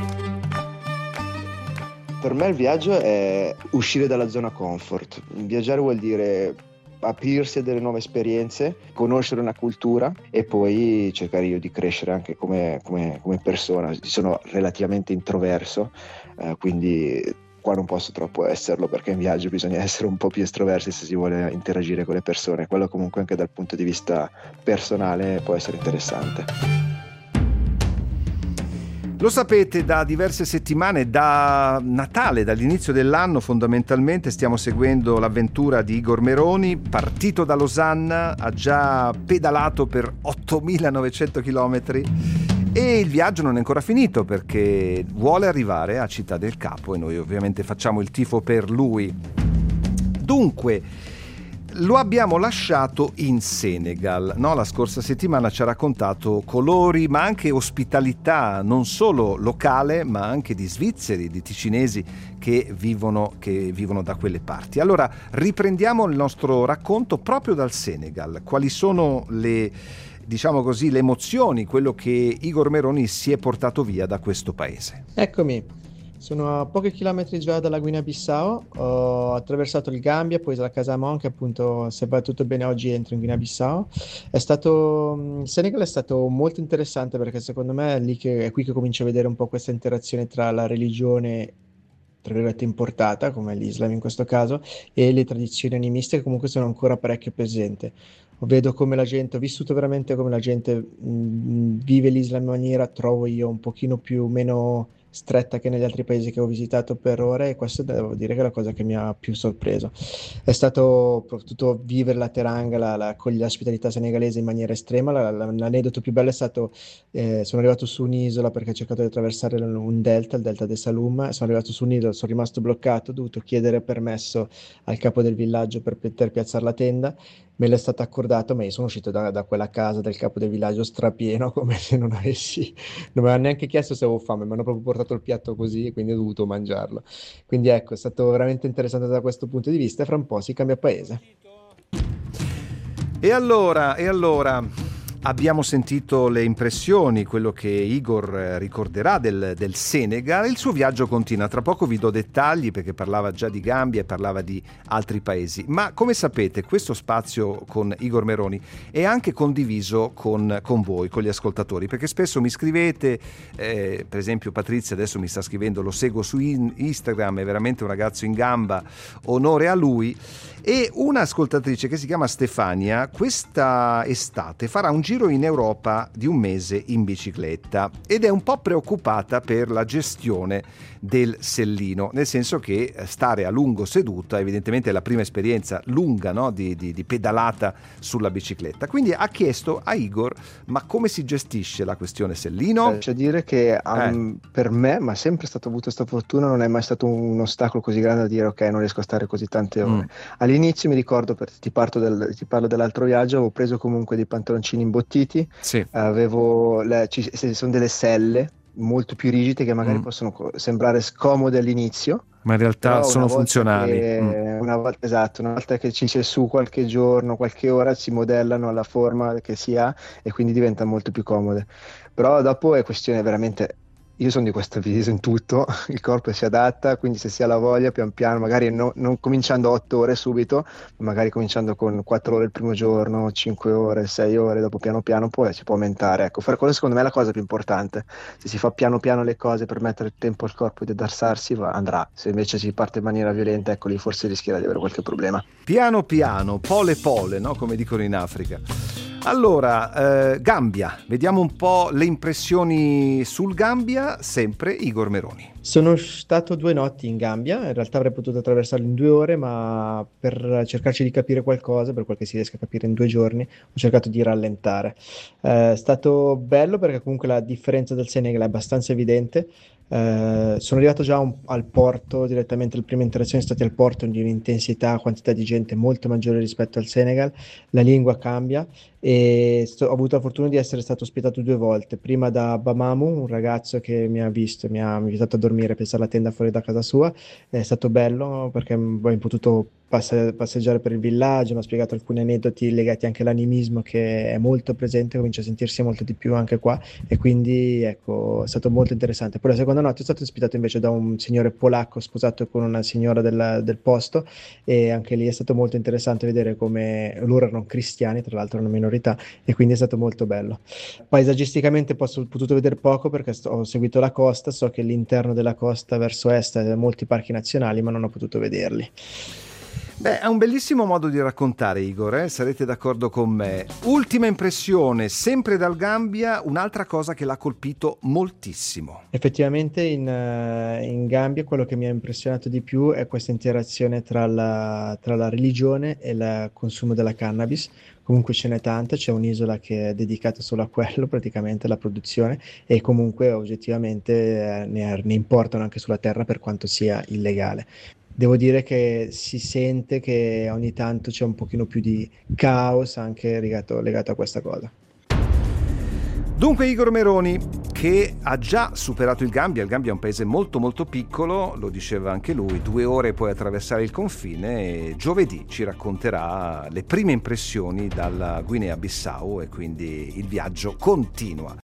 Per me il viaggio è uscire dalla zona comfort. Viaggiare vuol dire aprirsi a delle nuove esperienze, conoscere una cultura e poi cercare io di crescere anche come persona. Sono relativamente introverso, quindi qua non posso troppo esserlo, perché in viaggio bisogna essere un po' più estroversi se si vuole interagire con le persone. Quello comunque anche dal punto di vista personale può essere interessante. Lo sapete, da diverse settimane, da Natale, dall'inizio dell'anno fondamentalmente, stiamo seguendo l'avventura di Igor Meroni. Partito da Losanna, ha già pedalato per 8.900 chilometri e il viaggio non è ancora finito, perché vuole arrivare a Città del Capo e noi ovviamente facciamo il tifo per lui. Dunque, lo abbiamo lasciato in Senegal, no? La scorsa settimana ci ha raccontato colori, ma anche ospitalità, non solo locale, ma anche di svizzeri, di ticinesi che vivono da quelle parti. Allora, riprendiamo il nostro racconto proprio dal Senegal. Quali sono le emozioni, quello che Igor Meroni si è portato via da questo paese? Eccomi. Sono a pochi chilometri già dalla Guinea-Bissau, ho attraversato il Gambia, poi la Casamon, che appunto, se va tutto bene oggi, entro in Guinea-Bissau. Il Senegal è stato molto interessante, perché secondo me è qui che comincio a vedere un po' questa interazione tra la religione, tra virgolette, importata, come l'Islam in questo caso, e le tradizioni animiste, che comunque sono ancora parecchio presenti. Vedo come la gente, ho vissuto veramente come la gente vive l'Islam in maniera, trovo io, un pochino meno stretta che negli altri paesi che ho visitato per ora, e questo devo dire che è la cosa che mi ha più sorpreso. È stato soprattutto vivere la teranga, con l'ospitalità senegalese in maniera estrema. L'aneddoto più bello è stato, sono arrivato su un'isola perché ho cercato di attraversare un delta, il delta del Saloum. Sono arrivato su un'isola, sono rimasto bloccato, ho dovuto chiedere permesso al capo del villaggio per poter piazzare la tenda. Me l'è stato accordato, ma io sono uscito da quella casa del capo del villaggio strapieno, come se non mi aveva neanche chiesto se avevo fame, mi hanno proprio portato il piatto così e quindi ho dovuto mangiarlo. Quindi ecco, è stato veramente interessante da questo punto di vista, e fra un po' si cambia paese. E allora, abbiamo sentito le impressioni, quello che Igor ricorderà del Senegal. Il suo viaggio continua, tra poco vi do dettagli, perché parlava già di Gambia e parlava di altri paesi, ma come sapete questo spazio con Igor Meroni è anche condiviso con voi, con gli ascoltatori, perché spesso mi scrivete, per esempio Patrizia adesso mi sta scrivendo, lo seguo su Instagram, è veramente un ragazzo in gamba, onore a lui. E un'ascoltatrice che si chiama Stefania questa estate farà un giro in Europa di un mese in bicicletta ed è un po' preoccupata per la gestione del sellino, nel senso che stare a lungo seduta evidentemente è la prima esperienza lunga, no? di pedalata sulla bicicletta, quindi ha chiesto a Igor: ma come si gestisce la questione sellino? C'è da dire che per me, ma sempre stato avuto questa fortuna, non è mai stato un ostacolo così grande da dire ok, non riesco a stare così tante ore. All'inizio mi ricordo, ti parlo dell'altro viaggio, avevo preso comunque dei pantaloncini imbottiti, sì. Sono delle selle molto più rigide che magari possono sembrare scomode all'inizio, ma in realtà sono funzionali. Una volta che ci c'è su qualche giorno, qualche ora, si modellano alla forma che si ha e quindi diventano molto più comode. Però dopo è questione veramente, io sono di questo avviso in tutto, il corpo si adatta, quindi se si ha la voglia, pian piano, magari non cominciando 8 ore subito, magari cominciando con 4 ore il primo giorno, 5 ore, 6 ore, dopo piano piano poi si può aumentare. Ecco, fare quello secondo me è la cosa più importante. Se si fa piano piano le cose per mettere tempo al corpo di adattarssi, andrà. Se invece si parte in maniera violenta, ecco lì forse rischierà di avere qualche problema. Piano piano, pole pole, no? Come dicono in Africa. Allora, Gambia, vediamo un po' le impressioni sul Gambia, sempre Igor Meroni. Sono stato 2 notti in Gambia, in realtà avrei potuto attraversarlo in 2 ore, ma per cercarci di capire qualcosa, per quel che si riesca a capire in 2 giorni, ho cercato di rallentare. È stato bello perché comunque la differenza del Senegal è abbastanza evidente. Sono arrivato già al porto, direttamente le prime interazioni sono state al porto, di un'intensità, quantità di gente molto maggiore rispetto al Senegal, la lingua cambia e ho avuto la fortuna di essere stato ospitato 2 volte, prima da Bamamu, un ragazzo che mi ha visto, mi ha invitato a dormire, a pensare la tenda fuori da casa sua. È stato bello perché abbiamo potuto passeggiare per il villaggio, mi ha spiegato alcuni aneddoti legati anche all'animismo che è molto presente, comincia a sentirsi molto di più anche qua, e quindi ecco, è stato molto interessante. Poi la seconda notte è stato ospitato invece da un signore polacco sposato con una signora del posto, e anche lì è stato molto interessante vedere come loro erano cristiani, tra l'altro una minorità, e quindi è stato molto bello. Paesaggisticamente ho potuto vedere poco perché ho seguito la costa, so che l'interno della costa verso est ha molti parchi nazionali, ma non ho potuto vederli. Beh, è un bellissimo modo di raccontare, Igor, sarete d'accordo con me. Ultima impressione, sempre dal Gambia, un'altra cosa che l'ha colpito moltissimo. Effettivamente in Gambia quello che mi ha impressionato di più è questa interazione tra la religione e il consumo della cannabis. Comunque ce n'è tanta, c'è un'isola che è dedicata solo a quello, praticamente alla produzione, e comunque oggettivamente ne importano anche sulla terra per quanto sia illegale. Devo dire che si sente che ogni tanto c'è un pochino più di caos anche legato a questa cosa. Dunque Igor Meroni, che ha già superato il Gambia è un paese molto molto piccolo, lo diceva anche lui, 2 ore puoi attraversare il confine, e giovedì ci racconterà le prime impressioni dalla Guinea-Bissau, e quindi il viaggio continua.